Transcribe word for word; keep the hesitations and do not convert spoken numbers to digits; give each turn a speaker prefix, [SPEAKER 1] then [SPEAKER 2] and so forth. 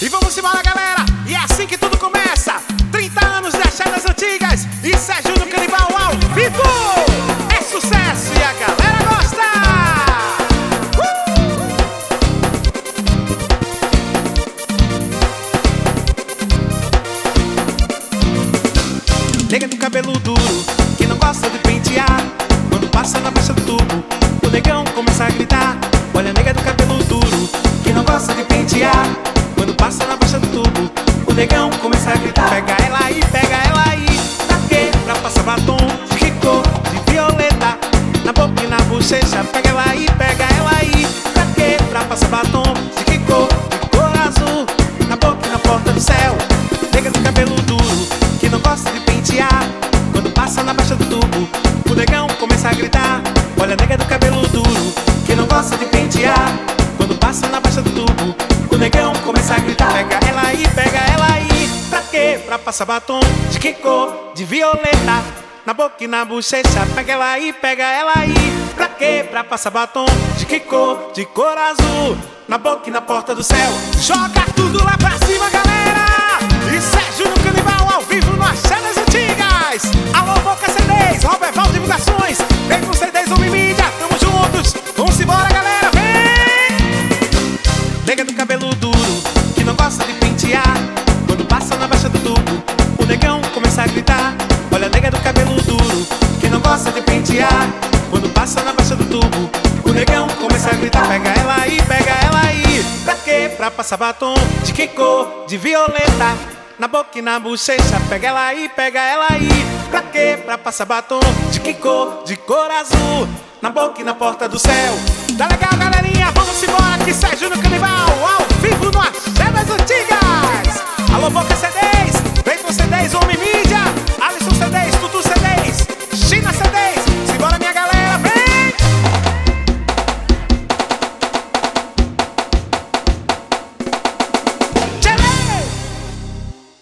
[SPEAKER 1] E vamos embora, galera. E é assim que tudo começa. trinta anos de axé das antigas e Sérgio no Canibal ao vivo. É sucesso e a galera gosta. uh! Nega do cabelo duro, que não gosta de pentear. Quando passa na baixa do tubo, o negão começa a gritar. Olha a nega do cabelo duro, que não gosta de pentear. Quando passa na baixa do tubo, o negão começa a gritar. Pega ela aí, pega ela aí. Pra quê? Pra passar batom de que cor? De violeta. Na boca e na bochecha. Pega ela aí, pega ela aí. Pra quê? Pra passar batom de que cor? De cor azul. Na boca e na porta do céu. Nega do cabelo duro, que não gosta de pentear. Quando passa na baixa do tubo, o negão começa a gritar. Olha a nega do cabelo duro, que não gosta de pentear. Quando passa na baixa do tubo, o negão começa a gritar. Pega ela aí, pega ela aí. Pra quê? Pra passar batom de que cor? De violeta. Na boca e na bochecha. Pega ela aí, pega ela aí. Pra quê? Pra passar batom de que cor? De cor azul. Na boca e na porta do céu. Joga tudo lá pra cima, galera. E Sérgio no Canibal ao vivo no Axé das Antigas. Alô, Boca C Ds, Roberval Divulgações. Vem com C Ds ou mídia, tamo juntos. Vamos embora, galera, vem! Nega do cabelo duro, que não gosta de pentear. Quando passa na baixa do tubo, o negão começa a gritar. Olha a nega do cabelo duro, que não gosta de pentear. Quando passa na baixa do tubo, o negão começa a gritar. Pega ela aí, pega ela aí. Pra quê? Pra passar batom de que cor? De violeta. Na boca e na bochecha. Pega ela aí, pega ela aí. Pra quê? Pra passar batom de que cor? De cor azul. Na boca e na porta do céu. Tá legal, galerinha? Vamos embora que Sérgio no Canibal.